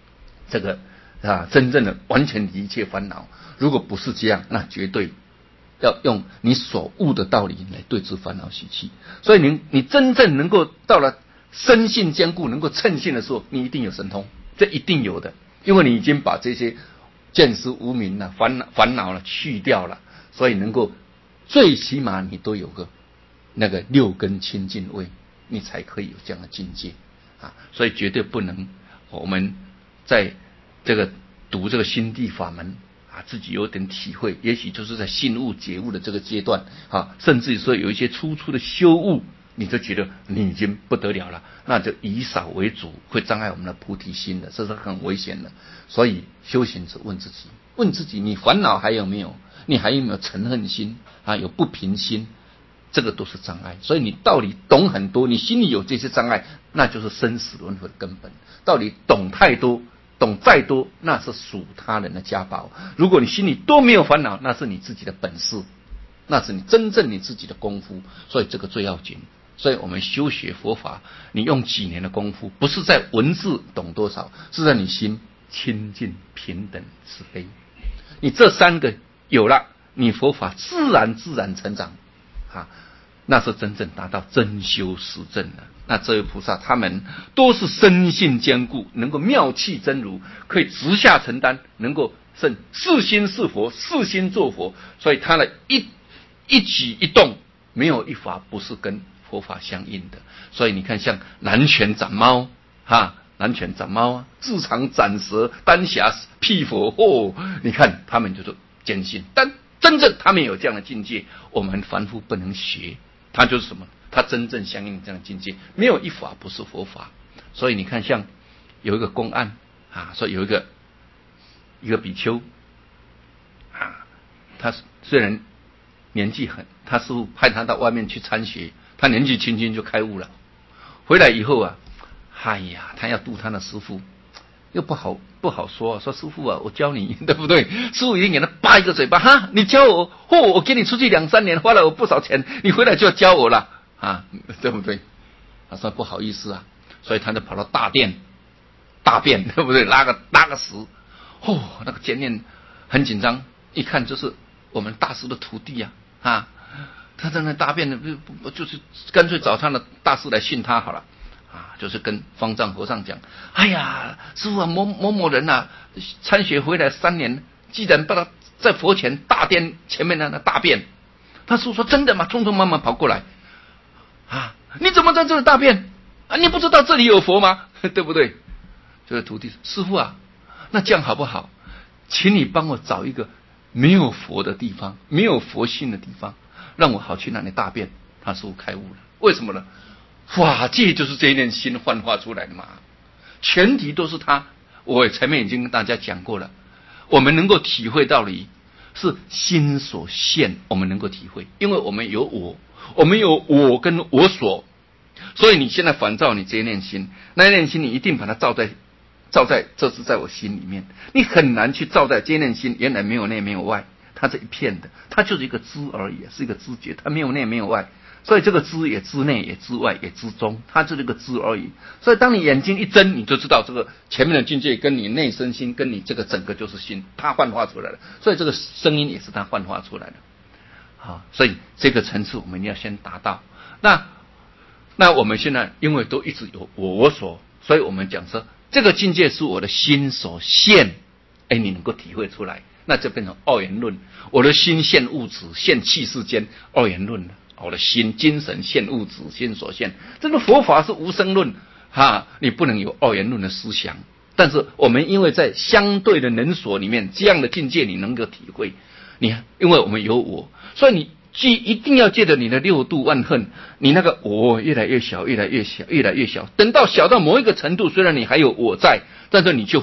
真正的完全离一切烦恼？如果不是这样，那绝对要用你所悟的道理来对治烦恼习气。所以你真正能够到了身性坚固，能够称性的时候，你一定有神通，这一定有的，因为你已经把这些见识无明了、烦恼了去掉了，所以能够最起码你都有个那个六根清净位，你才可以有这样的境界啊！所以绝对不能我们在这个读这个心地法门啊，自己有点体会，也许就是在信悟解悟的这个阶段啊，甚至于说有一些初的修悟，你就觉得你已经不得了了，那就以少为主，会障碍我们的菩提心的，这是很危险的。所以修行是问自己，你烦恼还有没有？你还有没有嗔恨心啊？有不平心？这个都是障碍。所以你道理懂很多，你心里有这些障碍，那就是生死轮回的根本。道理懂太多，懂再多，那是属他人的家宝。如果你心里都没有烦恼，那是你自己的本事，那是你真正你自己的功夫。所以这个最要紧。所以我们修学佛法，你用几年的功夫，不是在文字懂多少，是在你心清净平等慈悲。你这三个有了，你佛法自然成长啊，那是真正达到真修实证的。那这位菩萨他们都是身性坚固，能够妙气真如，可以直下承担，能够甚是心是佛，是心做佛。所以他的一举一动，没有一法不是跟佛法相应的。所以你看，像南拳斩猫南拳斩猫啊，自长斩蛇，丹霞辟佛你看他们就是坚信，但真正他们有这样的境界，我们凡夫不能学。他就是什么？他真正相应这样的境界，没有一法不是佛法。所以你看，像有一个公案说有一个比丘他虽然年纪他师父派他到外面去参学，他年纪轻轻就开悟了。回来以后他要度他的师父，又不好说师父我教你，对不对？师父已经给他扒一个嘴巴，你教我，我给你出去2-3年，花了我不少钱，你回来就要教我了对不对？他说不好意思所以他就跑到大便，对不对？拉个屎，那个监念很紧张，一看就是我们大师的徒弟他在那大便的，就是干脆找他的大师来训他好了就是跟方丈和尚讲，哎呀，师父某人参学回来3年，既然把他在佛前大殿前面那大便，他师父说真的吗？匆匆忙忙跑过来你怎么在这里大便你不知道这里有佛吗？对不对？这个徒弟说，师父那这样好不好？请你帮我找一个没有佛的地方，没有佛性的地方，让我好去那里大便。他师父开悟了，为什么呢？法界就是这一念心幻化出来的嘛，全体都是他。我前面已经跟大家讲过了，我们能够体会道理是心所现，我们能够体会，因为我们有我跟我所，所以你现在反照你这一念心，那一念心你一定把它照在这是在我心里面，你很难去照在这一念心原来没有内没有外，它是一片的，它就是一个知而已，是一个知觉，它没有内没有外。所以这个知也知内也知外也知中，它就是个知而已。所以当你眼睛一睁，你就知道这个前面的境界跟你内身心跟你这个整个就是心，它幻化出来了。所以这个声音也是它幻化出来的。所以这个层次我们要先达到。那我们现在因为都一直有我所，所以我们讲说这个境界是我的心所现，你能够体会出来，那就变成二元论。我的心现物质，现气世间，二元论了。我的心精神现物质，心所现。这个佛法是无生论你不能有二元论的思想。但是我们因为在相对的能所里面，这样的境界你能够体会。因为我们有我，所以你一定要借着你的6度万恨，你那个我越来越小，越来越小，越来越小。等到小到某一个程度，虽然你还有我在，但是你就会知道，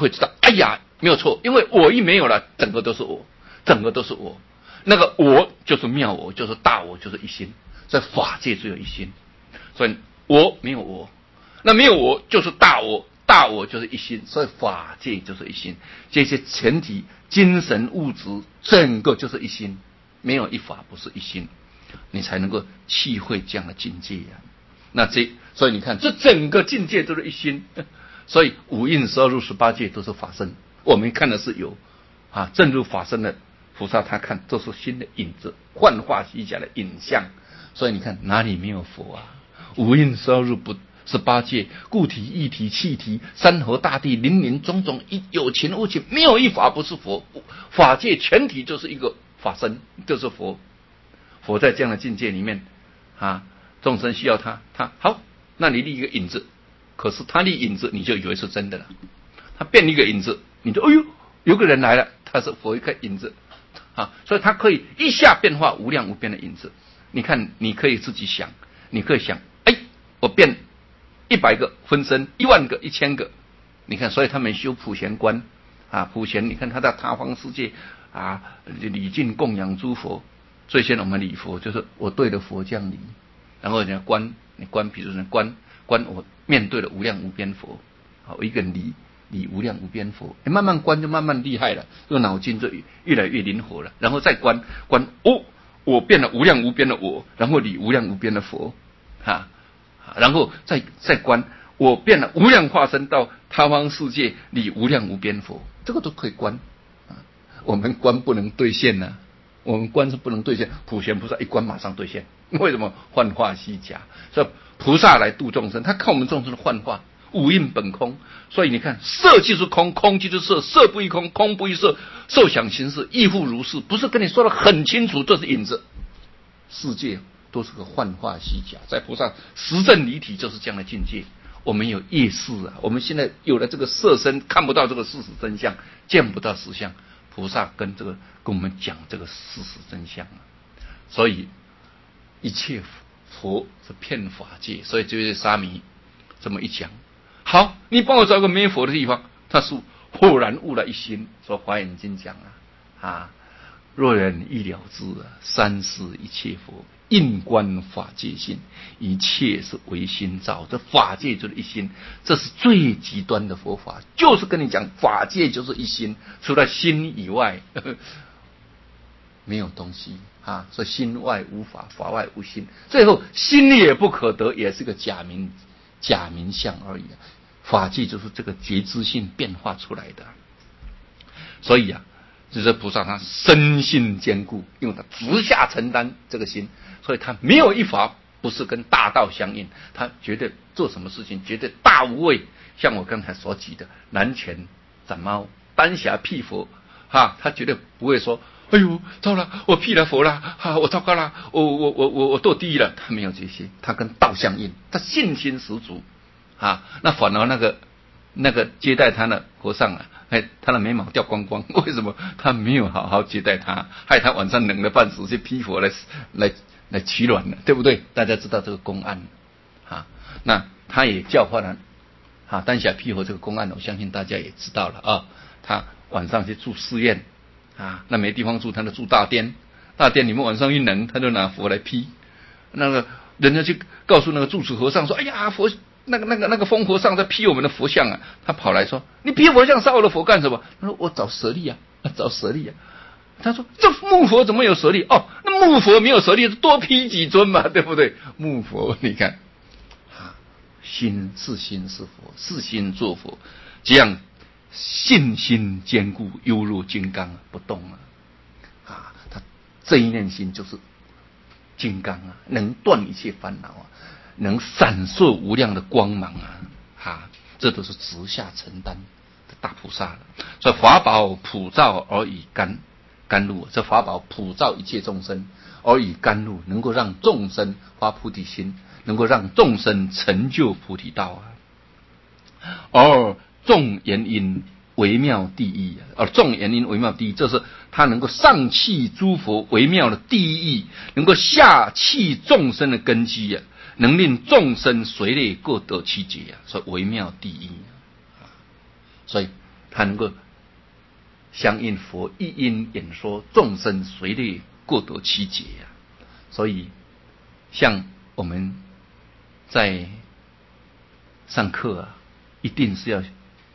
哎呀，没有错，因为我一没有了，整个都是我，整个都是我。那个我就是妙我，就是大我，就是一心。在法界只有一心，所以我没有我，那没有我就是大我，大我就是一心，所以法界就是一心。这些前提、精神、物质，整个就是一心，没有一法不是一心，你才能够体会这样的境界呀。那所以你看，这整个境界都是一心，所以五蕴12入18界都是法身。我们看的是有正入法身的菩萨，他看都是心的影子，幻化虚假的影像。所以你看哪里没有佛啊？五蕴12入18界，固体、液体、气体、山河大地、林林种种，有情无情，没有一法不是佛。法界全体就是一个法身，就是佛。佛在这样的境界里面众生需要他好，那你立一个影子，可是他立影子，你就以为是真的了。他变一个影子，你就哎呦，有个人来了，他是佛一个影子所以他可以一下变化无量无边的影子。你看，你可以自己想，你可以想，我变100个分身，10000个、1000个。你看，所以他们修普贤观普贤，你看他在他方世界礼敬供养诸佛。最先我们礼佛，就是我对着佛这样礼，然后你观，比如说观我面对了无量无边佛，我一个人礼无量无边佛，慢慢观就慢慢厉害了，这个脑筋就越来越灵活了。然后再观我变了无量无边的我，然后礼无量无边的佛然后再观我变了无量化身到他方世界礼无量无边佛，这个都可以观我们观不能兑现呢我们观是不能兑现，普贤菩萨一观马上兑现。为什么？幻化虚假。所以菩萨来度众生，他看我们众生的幻化，五蕴本空。所以你看，色即是空，空即是色，色不异空，空不异色，受想行识亦复如是。不是跟你说的很清楚，这是影子。世界都是个幻化虚假，在菩萨实证离体就是这样的境界。我们有业识我们现在有了这个色身，看不到这个事实真相，见不到实相。菩萨跟我们讲这个事实真相所以一切佛是骗法界，所以就是沙弥这么一讲，好，你帮我找个没佛的地方，他是豁然悟了一心。说华严经讲若人欲了知三世一切佛，应观法界性，一切是唯心造。这法界就是一心，这是最极端的佛法，就是跟你讲法界就是一心，除了心以外没有东西所以心外无法，法外无心，最后心也不可得，也是个假名相而已法界就是这个觉知性变化出来的。所以就是菩萨他身心坚固，因为他直下承担这个心，所以他没有一法不是跟大道相应，他绝对做什么事情绝对大无畏。像我刚才所举的南拳斩猫、丹霞辟佛他绝对不会说哎呦糟了，我辟了佛了我糟糕了，我堕地狱了。他没有这些，他跟道相应，他信心十足那反而那个接待他的和尚他的眉毛掉光光，为什么？他没有好好接待他，害他晚上冷了半死去披佛来取暖了，对不对？大家知道这个公案那他也教化了丹霞辟佛这个公案，我相信大家也知道了他晚上去住寺院那没地方住，他就住大殿里面晚上一冷，他就拿佛来披。那个人家去告诉那个住持和尚说，哎呀佛那个疯和尚在劈我们的佛像他跑来说，你劈佛像杀我的佛干什么？他说我找舍利找舍利他说这木佛怎么有舍利？那木佛没有舍利，多劈几尊嘛，对不对？木佛你看心是佛，是心做佛，这样信心坚固，犹如金刚不动他这一念心就是金刚能断一切烦恼能闪烁无量的光芒这都是直下承担的大菩萨了。所以法宝普照而以甘露，这法宝普照一切众生而以甘露，能够让众生发菩提心，能够让众生成就菩提道而众言因微妙第一众言因微妙第一，这是他能够上契诸佛微妙的第一，能够下契众生的根基能令众生随类各得其解所以微妙第一所以他能够相应佛一因演说，众生随类各得其解啊。所以，像我们在上课啊，一定是要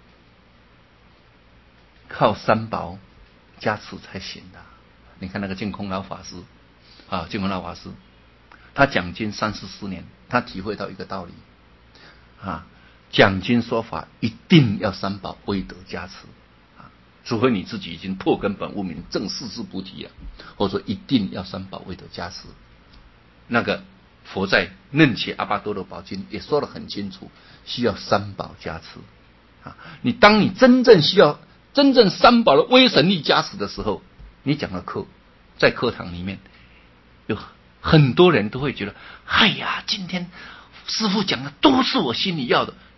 靠三宝加持才行的。你看那个净空老法师啊，净空老法师，他讲经34年，他体会到一个道理啊，讲经说法一定要三宝威德加持啊，除非你自己已经破根本无明，正四智菩提了，或者说一定要三宝威德加持。那个佛在《楞伽阿跋多罗宝经》也说得很清楚，需要三宝加持啊。当你真正三宝的威神力加持的时候，你讲的课，在课堂里面有很多人都会觉得，哎呀，今天师父讲的都是我心里要的，